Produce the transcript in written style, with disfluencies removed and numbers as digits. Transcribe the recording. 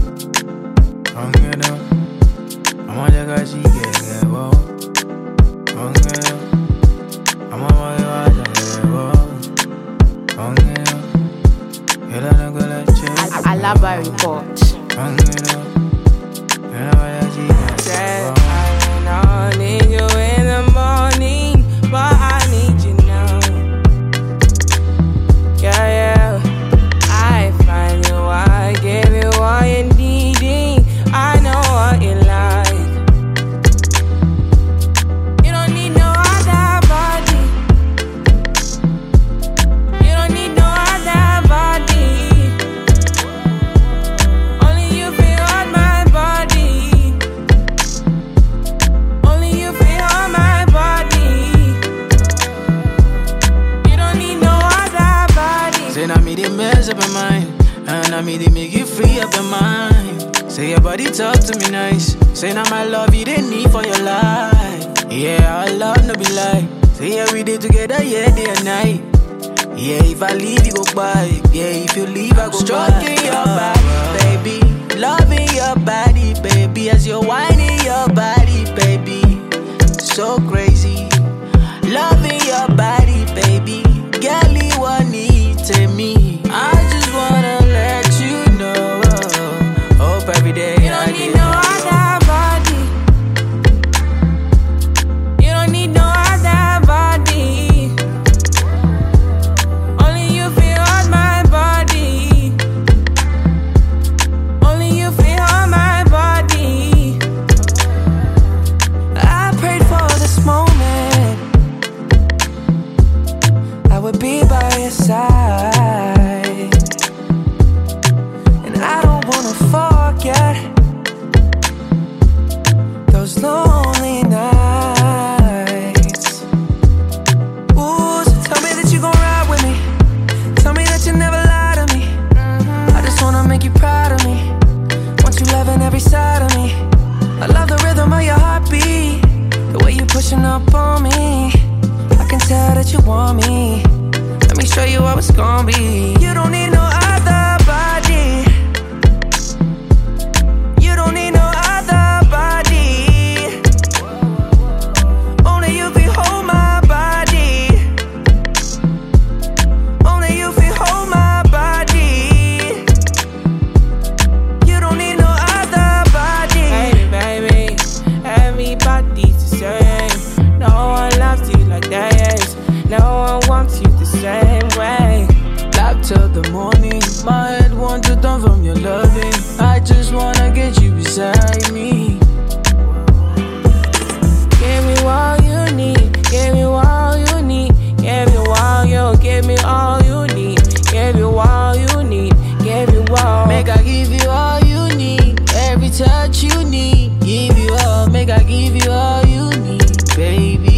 엉겨도 아마자가시 개개워 엉겨도 아마마가 장개워 엉겨도 이라는 걸 했지 Alaba report. 엉겨도 이라야지 Said I don't need you in the morning, but I need you now. Yeah, yeah. I find you, I give you all you needing. I know what you like. You don't need no other body. You don't need no other body. Only you feel on my body. Only you feel on my body. You don't need no other body. Say now me they mess up your mind, and now me they make you free up your mind. Say your body talk to me nice. Say now my love you didn't need for your life. Yeah, our love no be lie. Say yeah we did together, yeah day and night. Yeah, if I leave you go by. Yeah, if you leave I go stroking by. Your body, baby, loving your body, baby, as you're whining your body, baby. So crazy, loving your body, baby. Girl, you want need to me. I just wanna let you know. Hope every day You don't I need get no other body. You don't need no other body. Only you feel on my body. Only you feel on my body. I prayed for this moment. I would be by your side. And I don't wanna forget those lonely nights. Ooh, so tell me that you gon' ride with me. Tell me that you never lie to me. I just wanna make you proud of me. Want you loving every side of me. I love the rhythm of your heartbeat, the way you pushing up on me. I can tell that you want me. Let me show you how it's gon' be. You don't need no other body. You don't need no other body. Only you can hold my body. Only you can hold my body. You don't need no other body. Hey baby, everybody's the same. No one loves you like that. No one wants you the same way. Black till the morning, my head wants to turn from your loving. I just wanna get you beside me. Give me all you need. Give me all you need. Give me all you. Give me all you need. Give you all you need. Give you all. Make I give you all you need, every touch you need. Give you all, make I give you all you need, baby.